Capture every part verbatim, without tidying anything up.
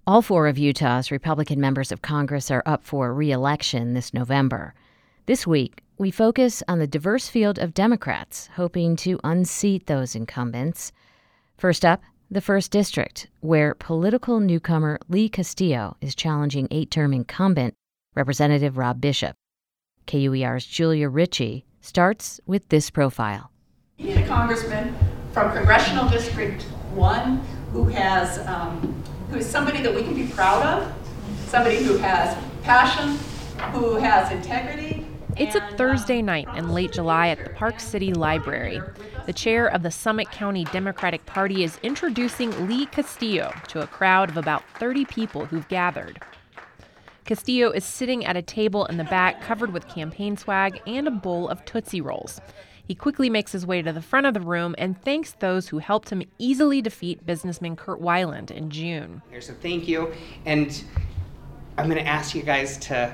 All four of Utah's Republican members of Congress are up for re-election this November. This week, we focus on the diverse field of Democrats hoping to unseat those incumbents. First up, the first District, where political newcomer Lee Castillo is challenging eight-term incumbent Representative Rob Bishop. K U E R's Julia Ritchie starts with this profile. You need a congressman from Congressional District one who has um, who is somebody that we can be proud of, somebody who has passion, who has integrity. It's a Thursday night in late July at the Park City Library. The chair of the Summit County Democratic Party is introducing Lee Castillo to a crowd of about thirty people who've gathered. Castillo is sitting at a table in the back covered with campaign swag and a bowl of Tootsie Rolls. He quickly makes his way to the front of the room and thanks those who helped him easily defeat businessman Kurt Weiland in June. So thank you, and I'm going to ask you guys to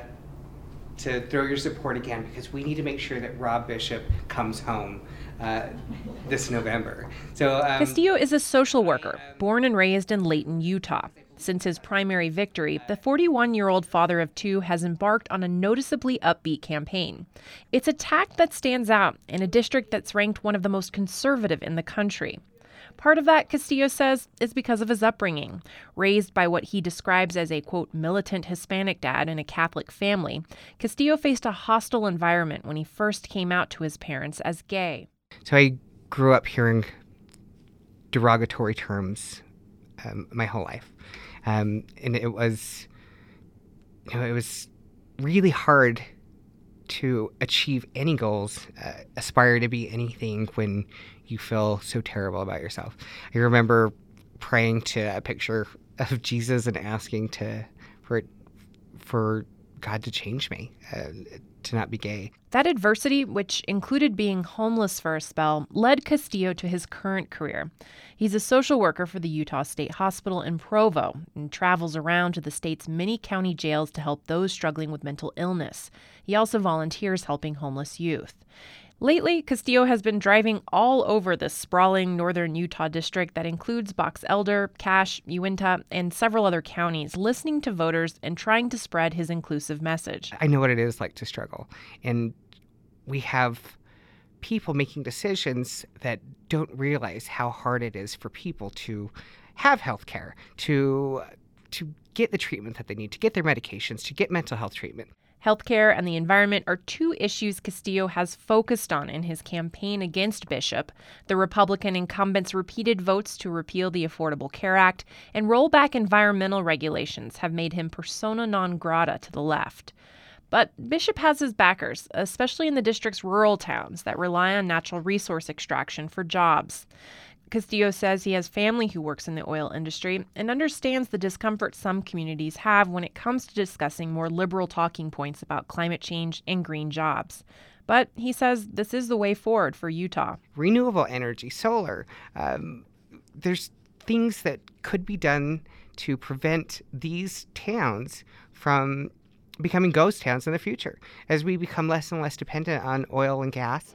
to throw your support again because we need to make sure that Rob Bishop comes home uh, this November. So um, Castillo is a social worker, born and raised in Layton, Utah. Since his primary victory, the forty-one-year-old father of two has embarked on a noticeably upbeat campaign. It's a tack that stands out in a district that's ranked one of the most conservative in the country. Part of that, Castillo says, is because of his upbringing. Raised by what he describes as a, quote, militant Hispanic dad in a Catholic family, Castillo faced a hostile environment when he first came out to his parents as gay. So I grew up hearing derogatory terms um, my whole life. Um, and it was, you know, it was really hard to achieve any goals, uh, aspire to be anything when you feel so terrible about yourself. I remember praying to a picture of Jesus and asking to for for God to change me, uh, to not be gay. That adversity, which included being homeless for a spell, led Castillo to his current career. He's a social worker for the Utah State Hospital in Provo and travels around to the state's many county jails to help those struggling with mental illness. He also volunteers helping homeless youth. Lately, Castillo has been driving all over the sprawling northern Utah district that includes Box Elder, Cache, Uinta, and several other counties, listening to voters and trying to spread his inclusive message. I know what it is like to struggle, and we have people making decisions that don't realize how hard it is for people to have health care, to, to get the treatment that they need, to get their medications, to get mental health treatment. Healthcare and the environment are two issues Castillo has focused on in his campaign against Bishop. The Republican incumbent's repeated votes to repeal the Affordable Care Act and roll back environmental regulations have made him persona non grata to the left. But Bishop has his backers, especially in the district's rural towns that rely on natural resource extraction for jobs. Castillo says he has family who works in the oil industry and understands the discomfort some communities have when it comes to discussing more liberal talking points about climate change and green jobs. But he says this is the way forward for Utah. Renewable energy, solar, um, there's things that could be done to prevent these towns from becoming ghost towns in the future as we become less and less dependent on oil and gas.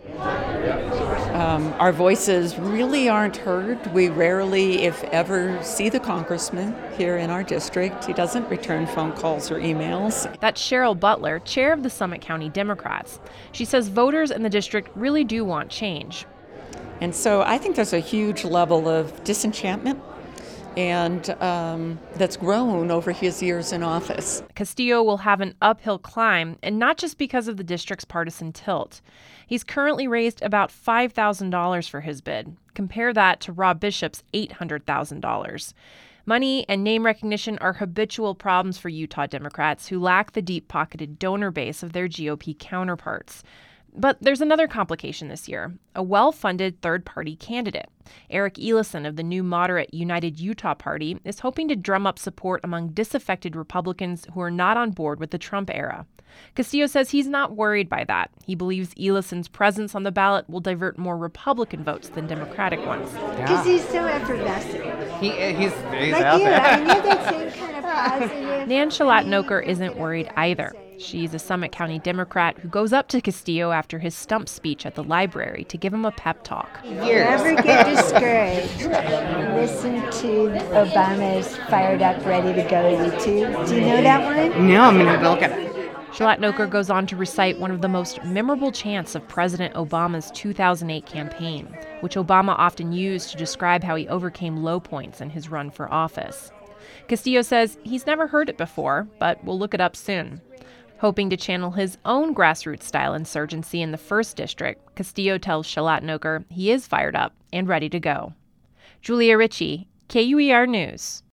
Um, our voices really aren't heard. We rarely, if ever, see the congressman here in our district. He doesn't return phone calls or emails. That's Cheryl Butler, chair of the Summit County Democrats. She says voters in the district really do want change. And so I think there's a huge level of disenchantment and um, that's grown over his years in office. Castillo will have an uphill climb, and not just because of the district's partisan tilt. He's currently raised about five thousand dollars for his bid. Compare that to Rob Bishop's eight hundred thousand dollars. Money and name recognition are habitual problems for Utah Democrats who lack the deep-pocketed donor base of their G O P counterparts. But there's another complication this year, a well-funded third-party candidate. Eric Elison of the new moderate United Utah Party is hoping to drum up support among disaffected Republicans who are not on board with the Trump era. Castillo says he's not worried by that. He believes Elison's presence on the ballot will divert more Republican votes than Democratic ones. Because yeah. he's so effervescent. He, he's he's like out you, there. I mean, you have that same kind of Nan Shalatnoker isn't worried either. She's a Summit County Democrat who goes up to Castillo after his stump speech at the library to give him a pep talk. Never get discouraged. Listen to Obama's Fired Up, Ready to Go YouTube. Do you know that one? No, I'm going to have to look at it. Shalatnoker goes on to recite one of the most memorable chants of President Obama's two thousand eight campaign, which Obama often used to describe how he overcame low points in his run for office. Castillo says he's never heard it before, but will look it up soon. Hoping to channel his own grassroots-style insurgency in the first district, Castillo tells Shalatnoker he is fired up and ready to go. Julia Ritchie, K U E R News.